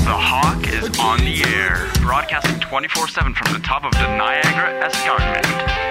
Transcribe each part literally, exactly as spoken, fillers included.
The Hawk is on the air, broadcasting twenty-four seven from the top of the Niagara Escarpment.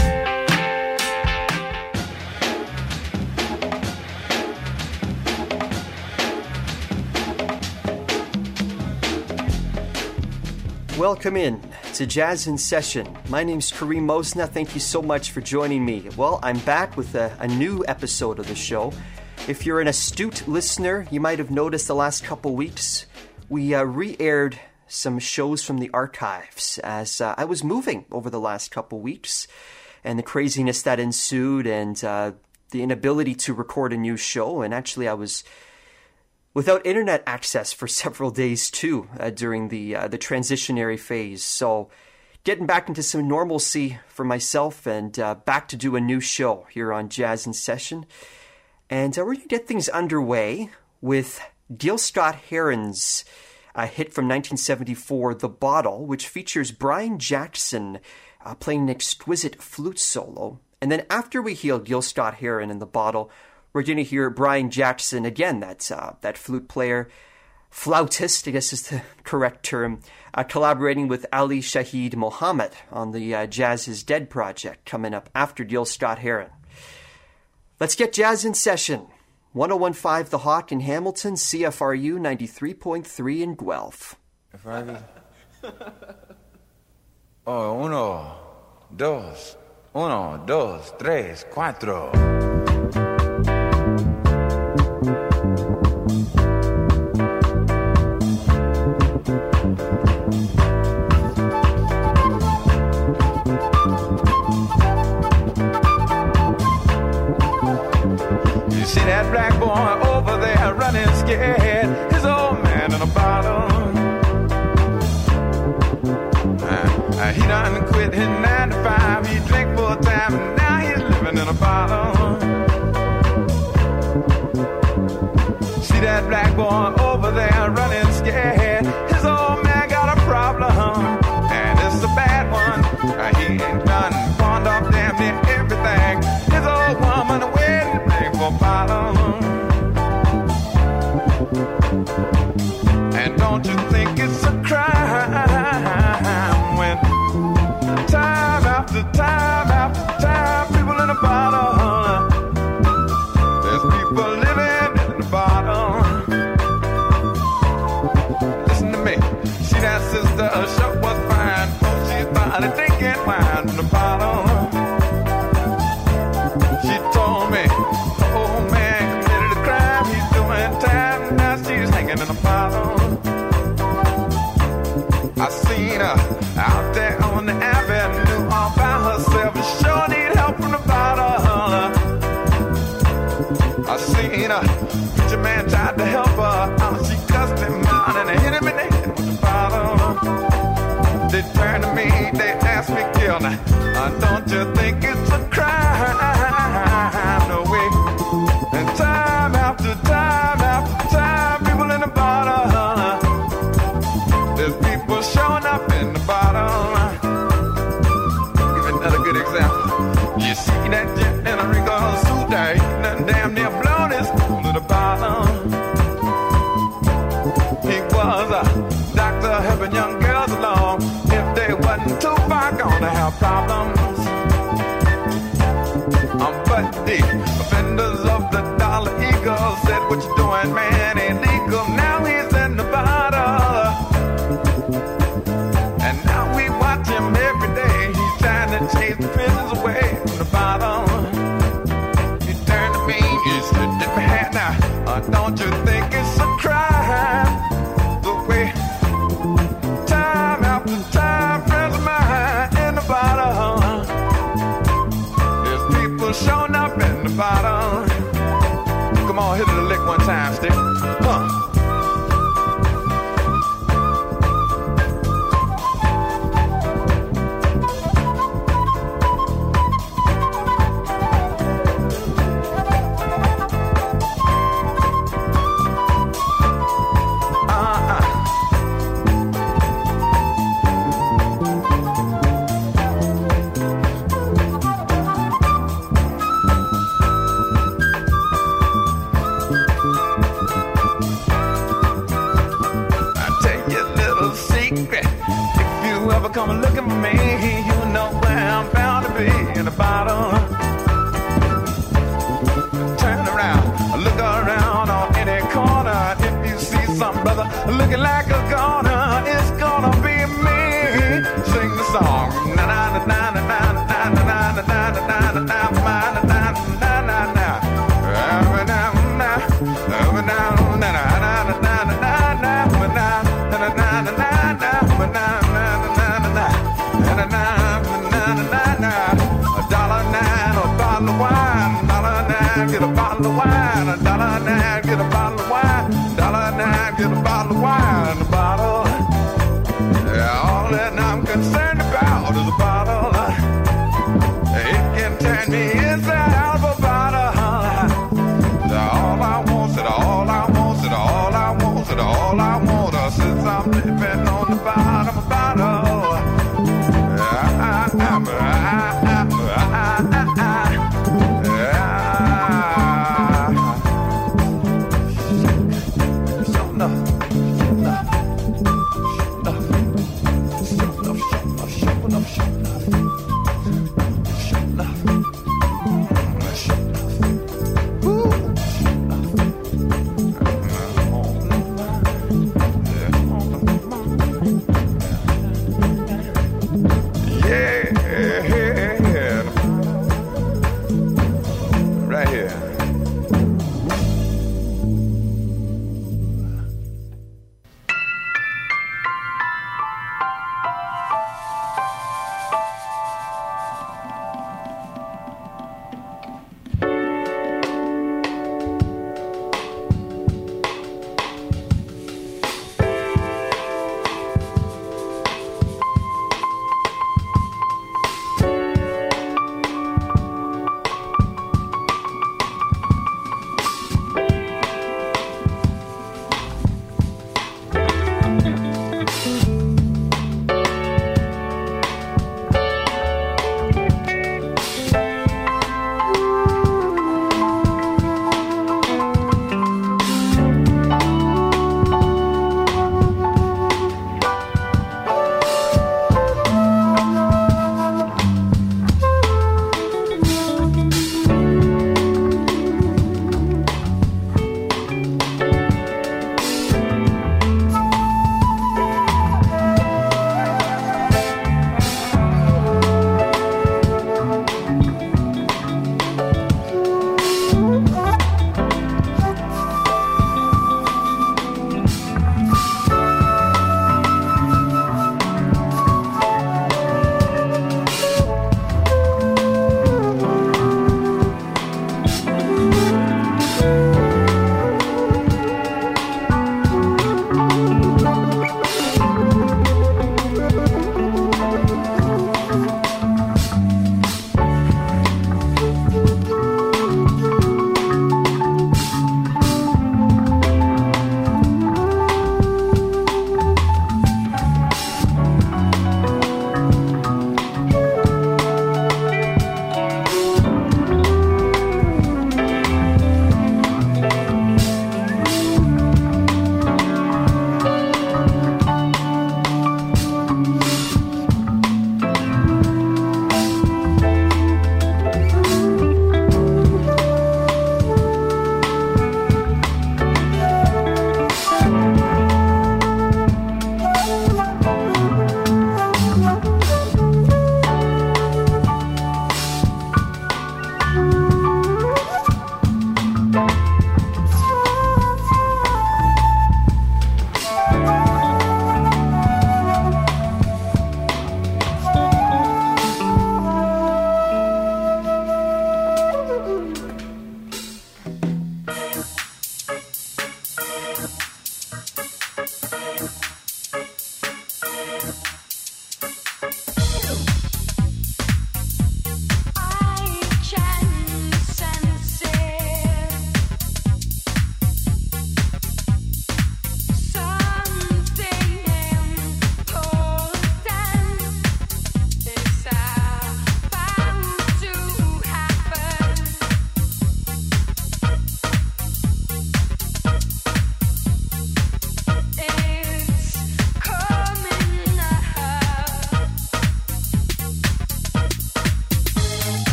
Welcome in to Jazz in Session. My name's Kareem Mosna. Thank you so much for joining me. Well, I'm back with a, a new episode of the show. If you're an astute listener, you might have noticed the last couple weeks we uh, re-aired some shows from the archives as uh, I was moving over the last couple weeks, and the craziness that ensued, and uh, the inability to record a new show. And actually, I was without internet access for several days too uh, during the uh, the transitionary phase. So getting back into some normalcy for myself, and uh, back to do a new show here on Jazz in Session. And uh, we're going to get things underway with Gil Scott-Heron's uh, hit from nineteen seventy-four, The Bottle, which features Brian Jackson uh, playing an exquisite flute solo. And then after we hear Gil Scott-Heron in The Bottle, we're going to hear Brian Jackson, again, that's, uh, that flute player, flautist, I guess is the correct term, uh, collaborating with Ali Shaheed Mohammed on the uh, Jazz is Dead project coming up after Gil Scott-Heron. Let's get Jazz in Session. one oh one point five The Hawk in Hamilton, C F R U ninety-three point three in Guelph. Oh, uno, dos, uno, dos, tres, cuatro. See that black boy over there running scared, his old man in a bottle. Uh, uh, he done quit his nine to five, he drink full time, and now he's living in a bottle. See that black boy over there running scared, his old man got a problem, and it's a bad one. Uh, he ain't done pawned off damn near everything. His old woman waiting for bottom. And don't you think it's a crime when time after time after time people in the bottom, there's people living in the bottom. Listen to me, see that sister, her shop was fine, oh, she started drinking wine from the bottom. She told me, oh man committed a crime, he's doing time, now she's hanging in a bottle. I seen her out there on the avenue all by herself, and sure need help from the bottle. I seen her, preacher man tried to help her out, she cussed him out and hit him in the head with the bottle. They turned to me, they asked me, Gil, now, uh, don't you think it's a crime? No way. And time after time after time, people in the bottom, there's people showing up in the bottom. Give another good example. You see that gent in a Regal suit there, he done damn near blown his cool to the bottom. He was a doctor helping young girls along. If they wasn't too far gone to have problems. Um, but the offenders of the Dollar Eagle said, what you doing, man, illegal. Now he's in the bottle, and now we watch him every day. He's trying to chase the prisoners away from the bottle. He turned to me, he said, "Dip my hat now, uh, don't you think it's a crime? The way time after time, friends of mine in the bottle, there's people showing up in the bottom." Come on, hit it a lick one come looking for me, you know where I'm bound to be in the bottle. Turn around, look around on any corner. If you see some brother looking like a goner, it's gonna be me. Sing the song. Na na na na na na na na na na na na na na na na na na. Every now and then, every now and then, na na na na na na na na na na na na. A dollar nine, a bottle of wine. Dollar nine, get a bottle of wine. A dollar nine, get a bottle of wine. Dollar nine, get a bottle of wine. A bottle. Yeah, all that I'm concerned about is a bottle. It can turn me inside out of a bottle. All I want, it all I want, it all I want, it all I want. Since I'm living on the bottom of a bottle. Yeah, I, I, I,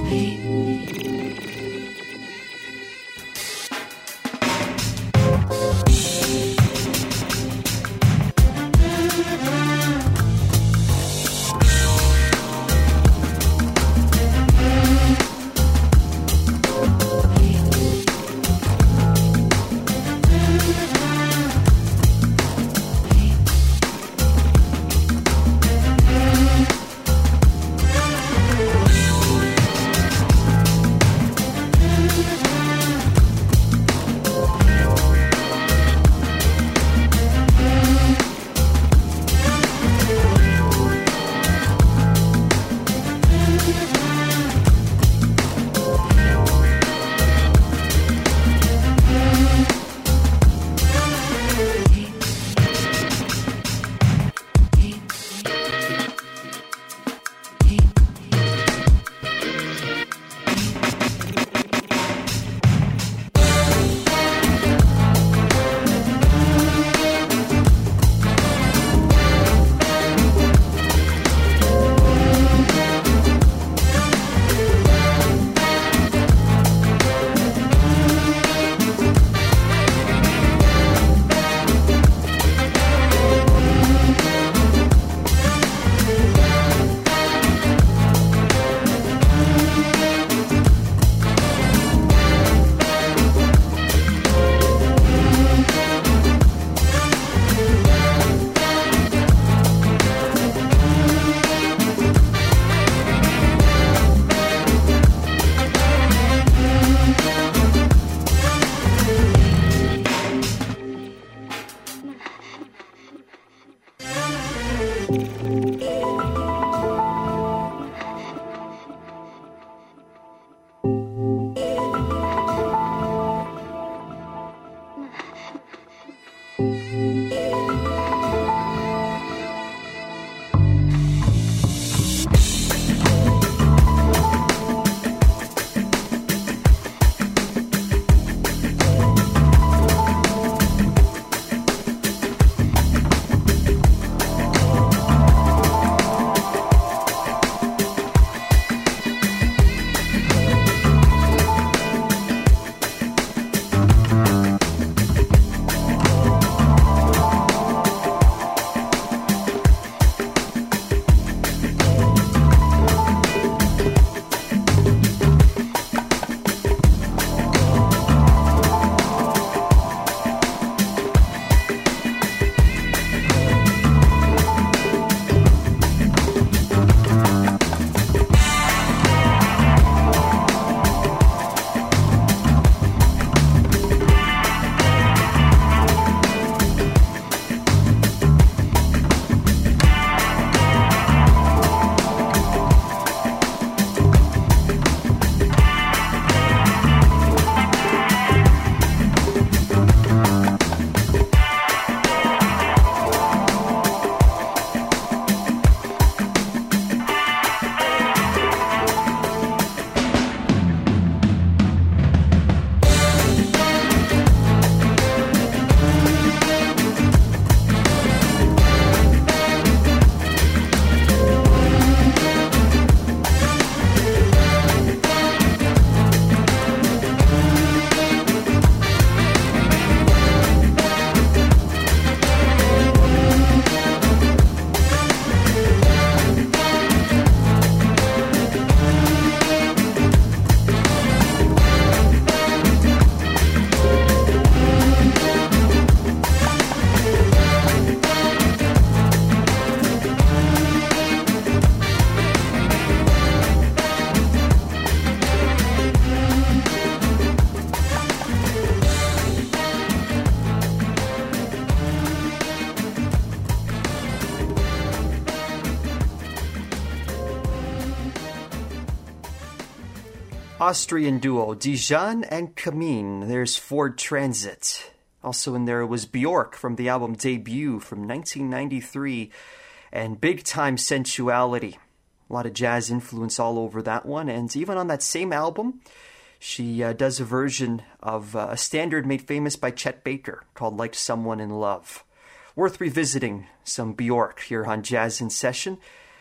Austrian duo Dijon and Camille. There's Ford Transit. Also in there was Bjork from the album Debut from nineteen ninety-three, and Big Time Sensuality. A lot of jazz influence all over that one, and even on that same album, she uh, does a version of uh, a standard made famous by Chet Baker called Like Someone in Love. Worth revisiting some Bjork here on Jazz in Session.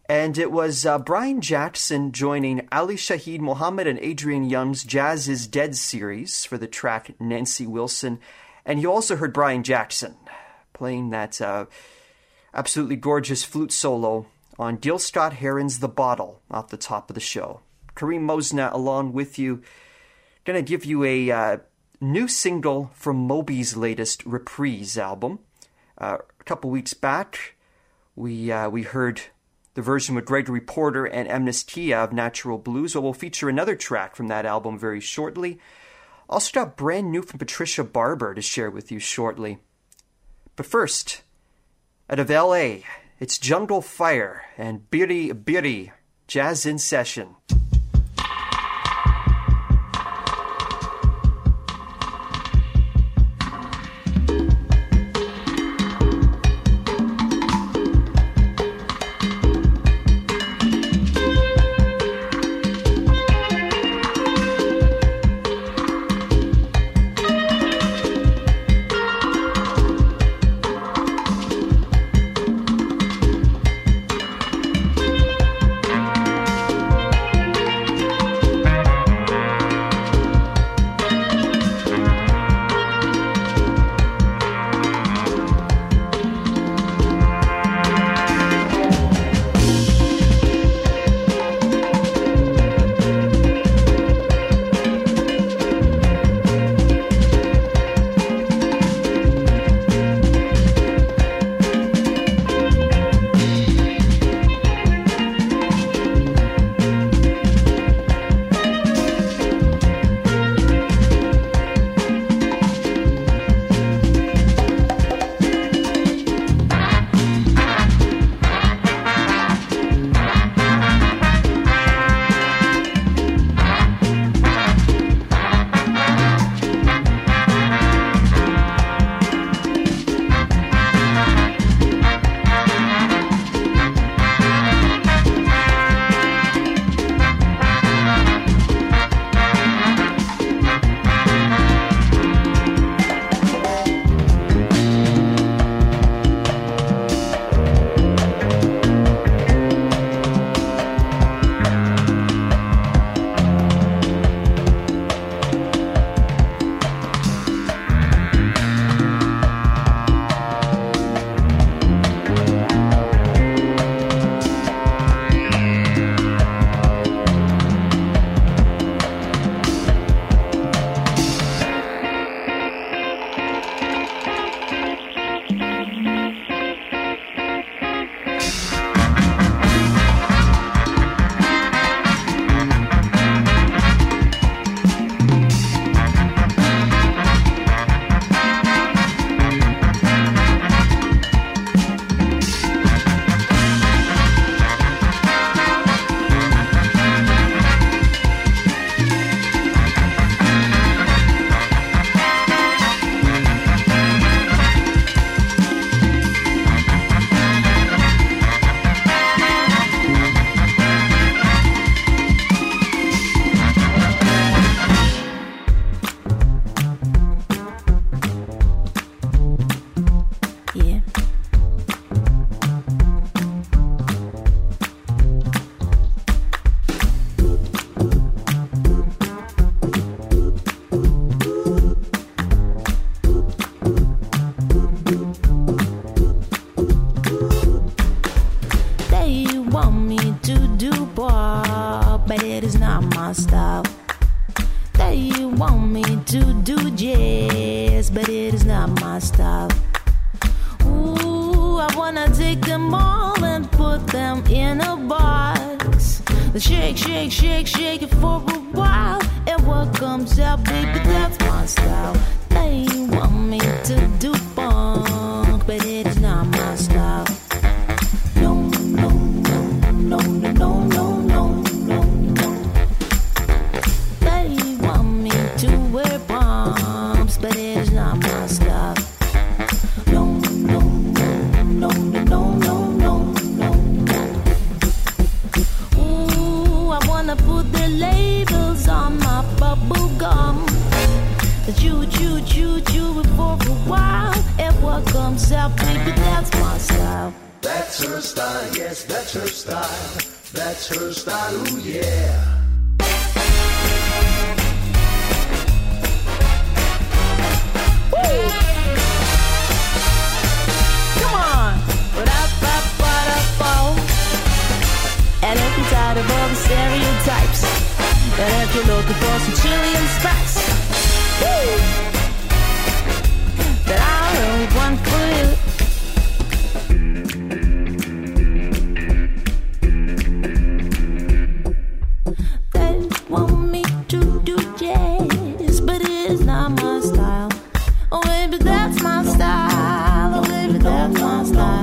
And it was uh, Brian Jackson joining Ali Shaheed Muhammad and Adrian Young's Jazz is Dead series for the track Nancy Wilson. And you also heard Brian Jackson playing that uh, absolutely gorgeous flute solo on Gil Scott-Heron's The Bottle off the top of the show. Kareem Mosna along with you. Going to give you a uh, new single from Moby's latest Reprise album. Uh, a couple weeks back, we uh, we heard the version with Gregory Porter and Amnestia of Natural Blues. Well, we'll feature another track from that album very shortly. Also got brand new from Patricia Barber to share with you shortly. But first, out of L A, it's Jungle Fire and Biri Biri, Jazz in Session. Chew, chew, chew it for a while. And what comes out, baby, that's my style. That's her style, yes, that's her style. That's her style, ooh yeah. And if you're tired of all the stereotypes, and if you're looking for some chili and spice, woo, then I'll have one for you. They want me to do jazz, but it's not my style. Oh, baby, that's my style. Oh, baby, that's my style.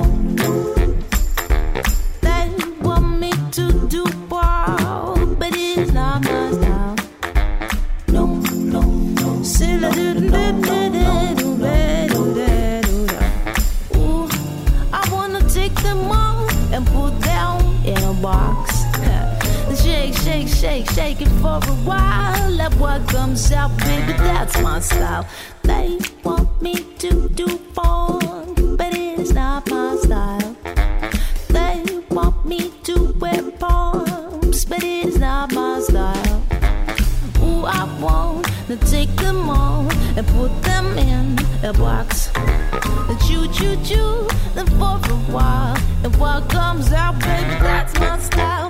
Ooh, I wanna take them all and put them in a box. Shake, shake, shake, shake it for a while. Let what comes out, baby, that's my style. They want me to do funk, but it's not my style. They want me to wear pumps, but it's not my style. Ooh, I want to take them all and put them in a box. Choo, choo, choo, then for a while. And what comes out, baby, that's my style.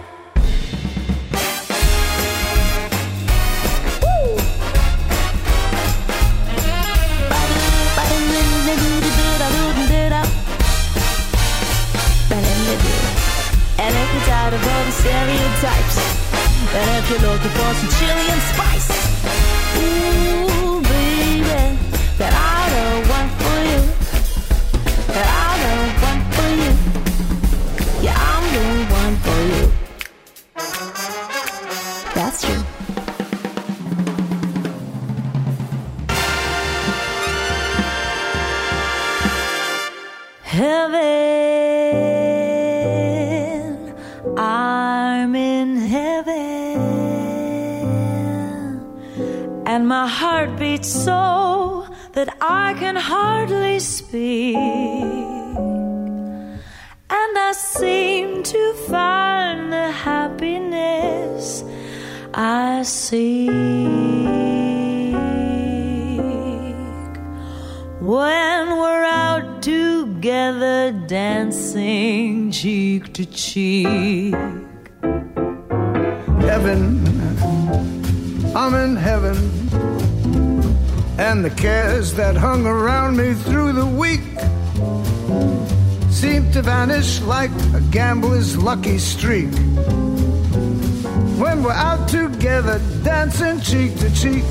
Woo! And if you're tired of all the stereotypes, and if you're looking for some chili and spice, ooh, baby, that I'll have one for you. That I'll have one for you. Yeah, I'm doing one for you. That's true. Heaven, I'm in heaven, and my heart beats so that I can hardly speak, and I seem to find the happiness I seek when we're out together dancing cheek to cheek. Heaven, I'm in heaven, and the cares that hung around me through the week seem to vanish like a gambler's lucky streak when we're out together dancing cheek to cheek.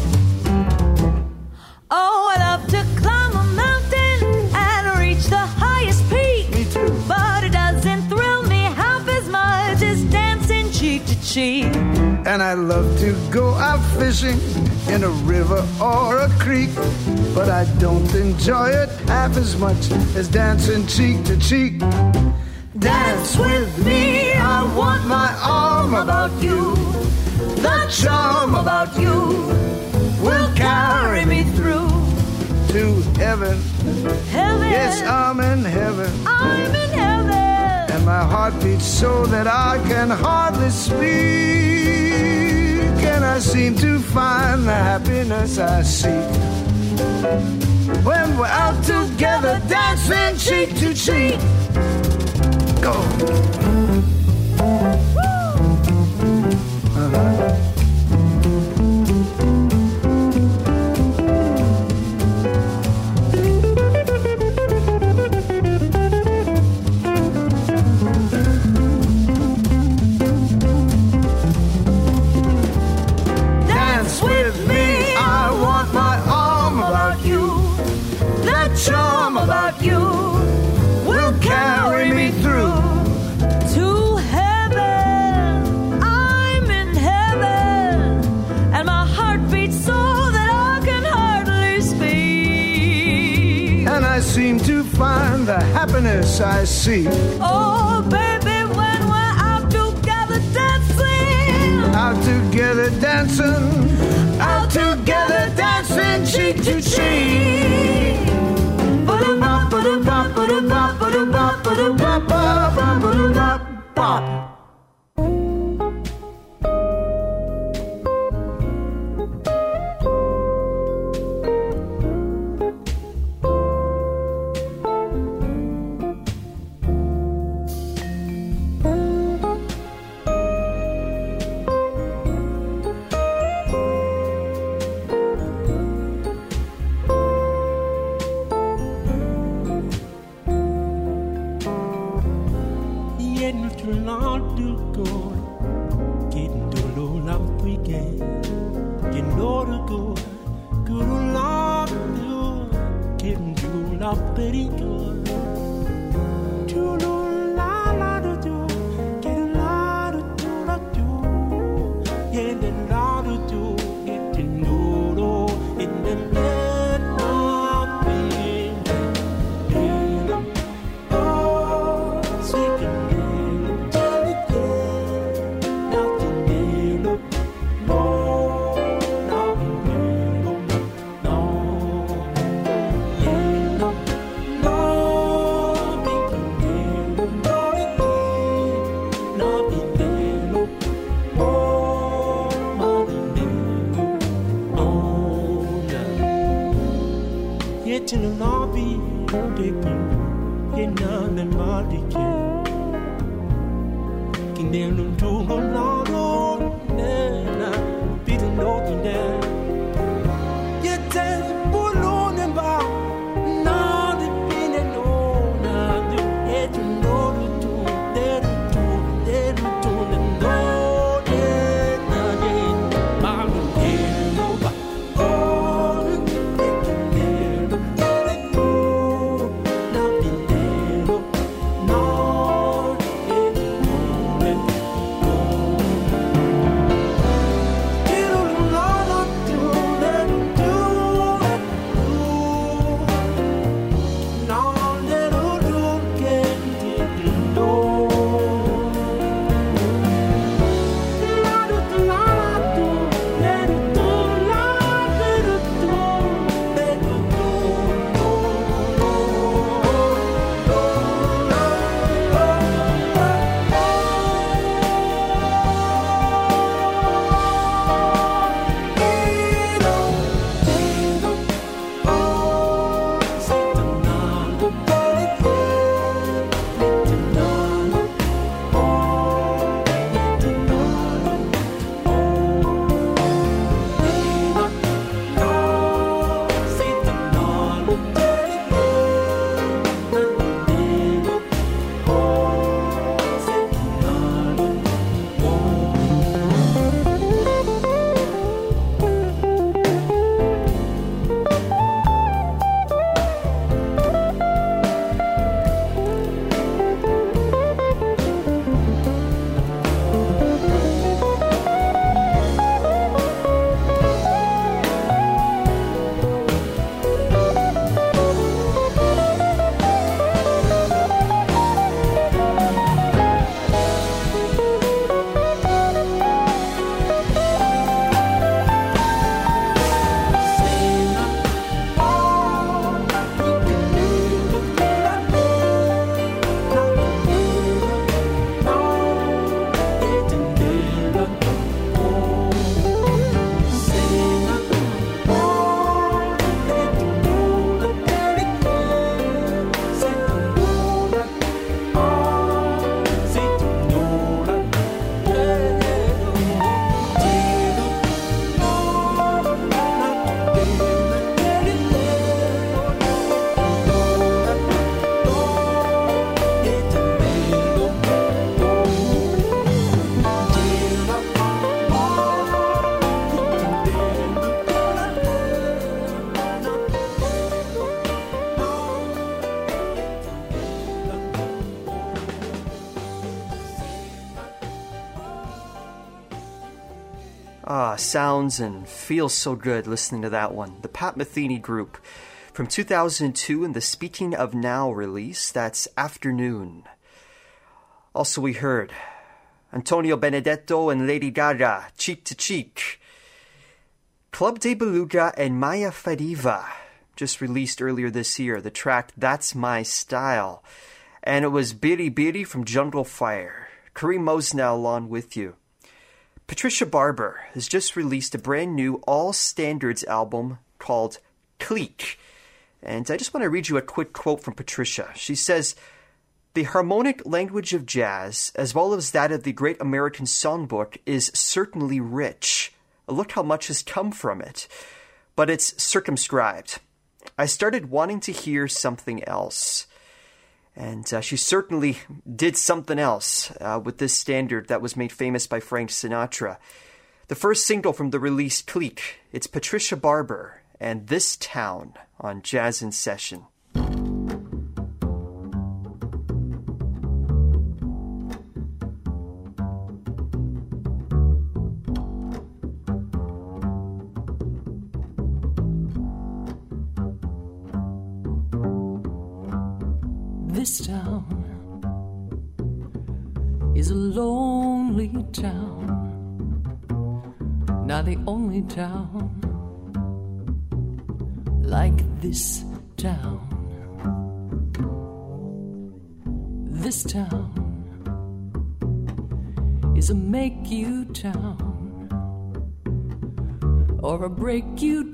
Oh, I love to climb a mountain and reach the highest peak. Me too. But it doesn't thrill me half as much as dancing cheek to cheek. And I love to go out fishing in a river or a creek, but I don't enjoy it half as much as dancing cheek to cheek. Dance with me, I want my arm about you. The charm about you will carry me through to heaven. Heaven, Yes, I'm in heaven, I'm in heaven, and my heart beats so that I can hardly speak, and I seem to find the happiness I seek when we're out together dancing cheek to cheek. Go. Uh-huh. Dance with me, I want my arm about you. The charm about you will carry me through to heaven. I'm in heaven, and my heart beats so that I can hardly speak, and I seem to find the happiness I seek. Oh, baby, when we're out together dancing, Out together dancing, out together dancing cheek to cheek. Ba-da-ba, ba-da-ba, ba-da-ba, ba-da-ba, ba-da-ba. you know the good, good love you, getting you love pretty good. You know la la do do, getting la do do la do, yeah the la do do, getting no no in the land of being. Oh, sweet and jelly, nothing new, no, nothing new, no, yeah, no, no, big new, no, nothing new, oh, nothing new, oh, yeah. Yet in the lobby, taking. None and Marty can them to go long, and I'm beating over there. Yet, put on and bow, not the pin and all, not the head to know the two, they're the two, they're the two, and no, they're not in my little over. Oh, the thing there, let it go, nothing there, no, it won't let go. Little Lord, do let do, no, little do can do. Ah, sounds and feels so good listening to that one. The Pat Metheny Group from two thousand two in the Speaking of Now release. That's Afternoon. Also we heard Antonio Benedetto and Lady Gaga, Cheek to Cheek. Club de Beluga and Maya Fadiva just released earlier this year the track That's My Style. And it was Biri Biri from Jungle Fire. Kareem Mosnell along with you. Patricia Barber has just released a brand new all standards album called Clique. And I just want to read you a quick quote from Patricia. She says, "The harmonic language of jazz, as well as that of the Great American Songbook, is certainly rich. Look how much has come from it. But it's circumscribed. I started wanting to hear something else." And uh, she certainly did something else uh, with this standard that was made famous by Frank Sinatra. The The first single from the release Clique, it's Patricia Barber and This Town on Jazz in Session. This town is a lonely town, not the only town like this town. This town is a make-you town or a break-you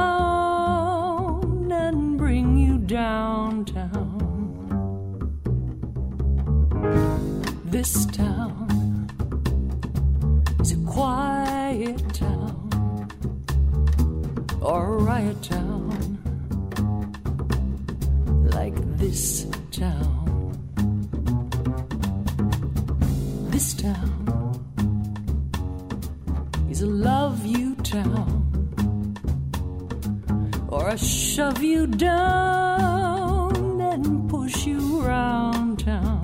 town and bring you downtown. This town is a quiet town or a riot town like this town. This town is a love you town or a shove you down and push you around town.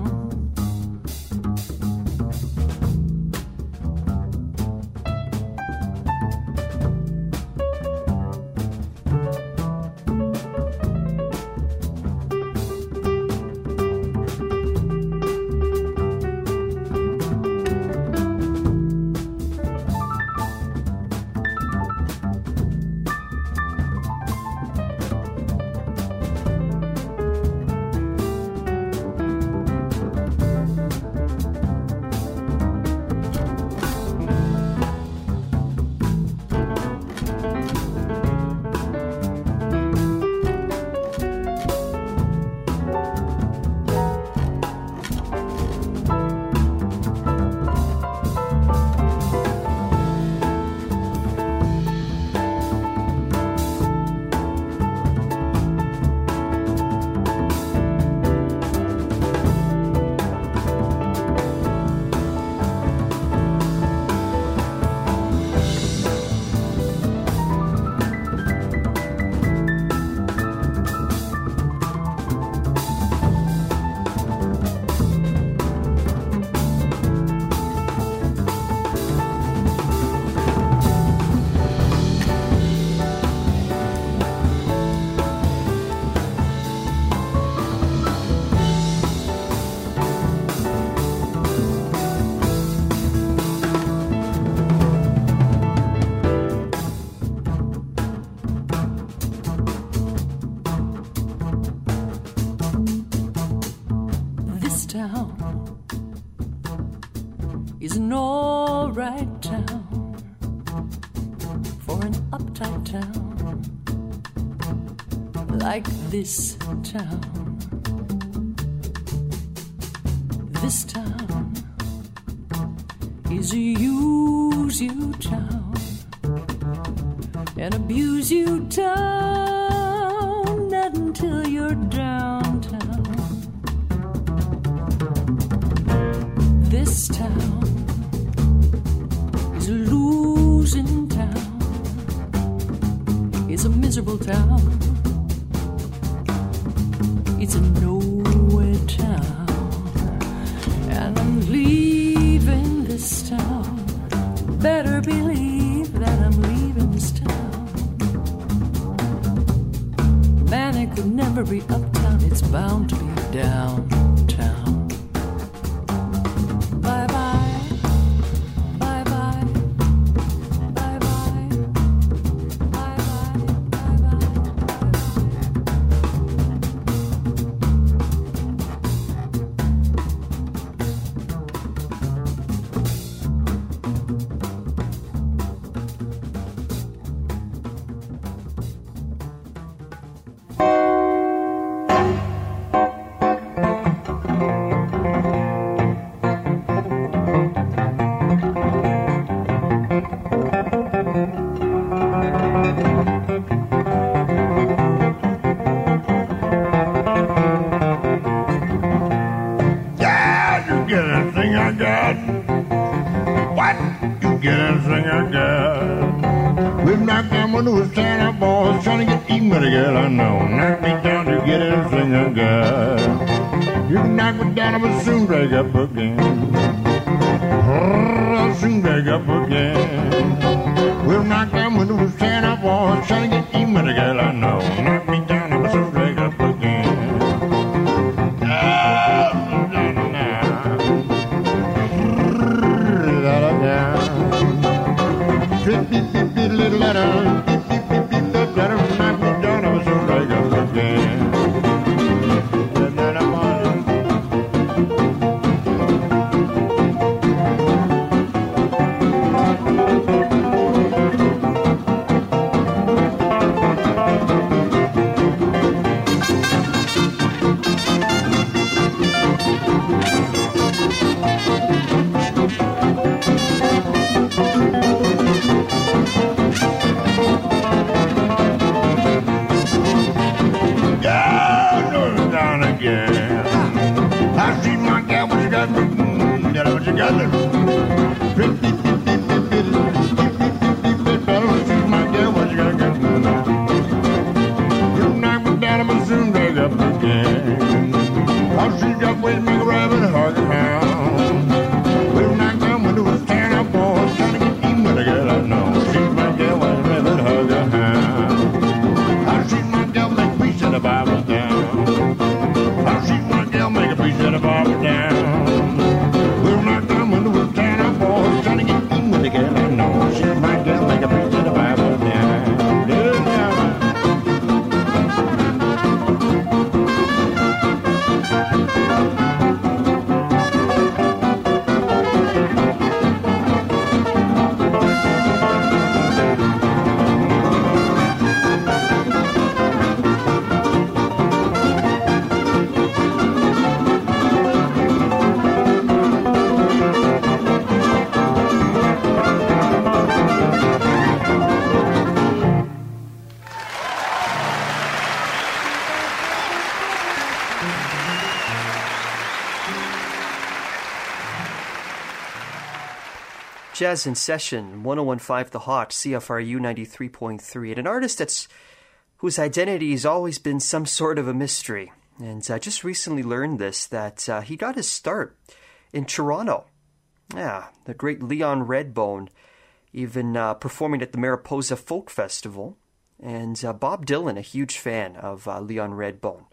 Is an alright town for an uptight town like this town. This town is a use you town, an abuse you town, not until you're downtown. This town is a losing town, it's a miserable town, it's a nowhere town, and I'm leaving this town. Better believe that I'm leaving this town. Man, it could never be uptown, it's bound to be downtown. Get anything I got? We've knocked down windows, tearing up walls, trying to get even with a girl I know. Knock me down to get everything I got. You can knock me down, I will soon break up again. I'll soon break up again. We'll knock down windows, tearing up walls, trying to get even with a girl I know. Knock me down, I will soon break up again. Little letter, beep, beep, beep, beep, that letter, knock me down, I was so break up again. Jazz in Session, one oh one point five The Hot, C F R U ninety-three point three, and an artist that's whose identity has always been some sort of a mystery. And I just recently learned this, that uh, he got his start in Toronto. Yeah, the great Leon Redbone, even uh, performing at the Mariposa Folk Festival. And uh, Bob Dylan, a huge fan of uh, Leon Redbone.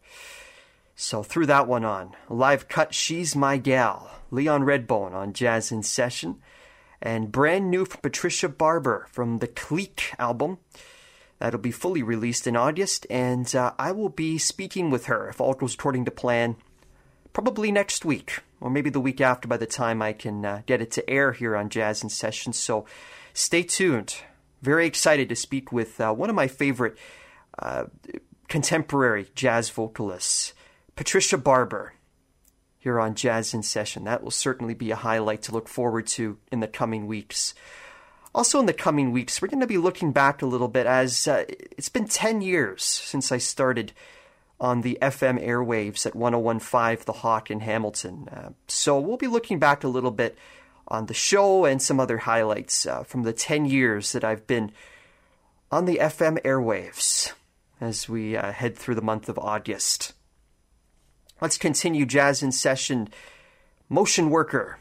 So threw that one on. Live cut, She's My Gal. Leon Redbone on Jazz in Session. And brand new from Patricia Barber from the Clique album. That'll be fully released in August, and uh, I will be speaking with her, if all goes according to plan, probably next week, or maybe the week after by the time I can uh, get it to air here on Jazz in Session. So stay tuned. Very excited to speak with uh, one of my favorite uh, contemporary jazz vocalists, Patricia Barber, here on Jazz in Session. That will certainly be a highlight to look forward to in the coming weeks. Also in the coming weeks, we're going to be looking back a little bit, as uh, it's been ten years since I started on the F M airwaves at one oh one point five The Hawk in Hamilton. Uh, so we'll be looking back a little bit on the show and some other highlights uh, from the ten years that I've been on the F M airwaves as we uh, head through the month of August. Let's continue Jazz in Session. Motion Worker.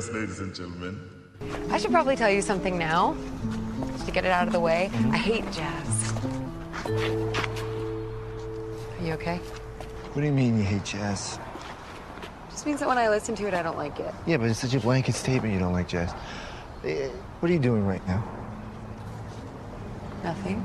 Yes, ladies and gentlemen. I should probably tell you something now, just to get it out of the way. I hate jazz. Are you okay? What do you mean you hate jazz? Just means that when I listen to it, I don't like it. Yeah, but it's such a blanket statement you don't like jazz. Eh, What are you doing right now? Nothing.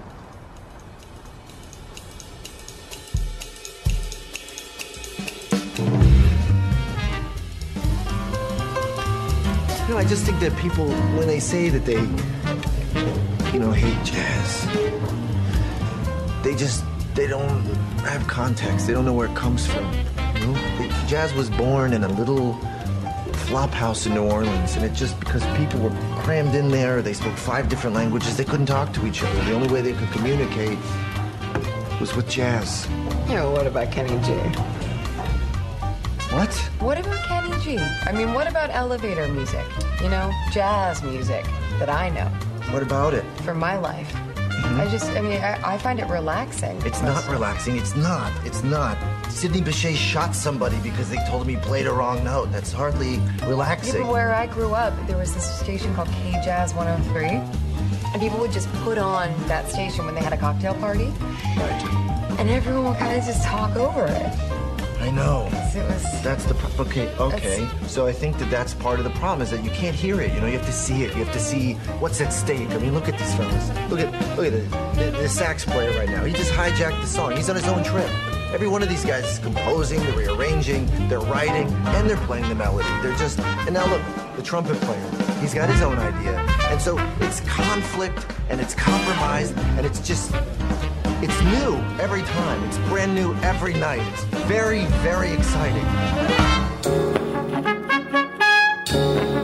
You know, I just think that people, when they say that they, you know, hate jazz, they just, they don't have context. They don't know where it comes from. You know? They, jazz was born in a little flop house in New Orleans, and it just, because people were crammed in there, they spoke five different languages, they couldn't talk to each other. The only way they could communicate was with jazz. Yeah, well, what about Kenny G? What? What about Kenny G? I mean, what about elevator music? You know, jazz music that I know. What about it? For my life. Mm-hmm. I just, I mean, I, I find it relaxing. It's not relaxing. It's not. It's not. Sidney Bechet shot somebody because they told him he played a wrong note. That's hardly relaxing. Yeah, but where I grew up, there was this station called K Jazz one oh three. And people would just put on that station when they had a cocktail party. Right. And everyone would kind of just talk over it. I know. It was, that's the pro- okay. Okay. So I think that that's part of the problem is that you can't hear it. You know, you have to see it. You have to see what's at stake. I mean, look at these fellas. Look at look at the, the, the sax player right now. He just hijacked the song. He's on his own trip. Every one of these guys is composing, they're rearranging, they're writing, and they're playing the melody. They're just and now look, the trumpet player. He's got his own idea, and so it's conflict and it's compromised and it's just. It's new every time. It's brand new every night. It's very, very exciting.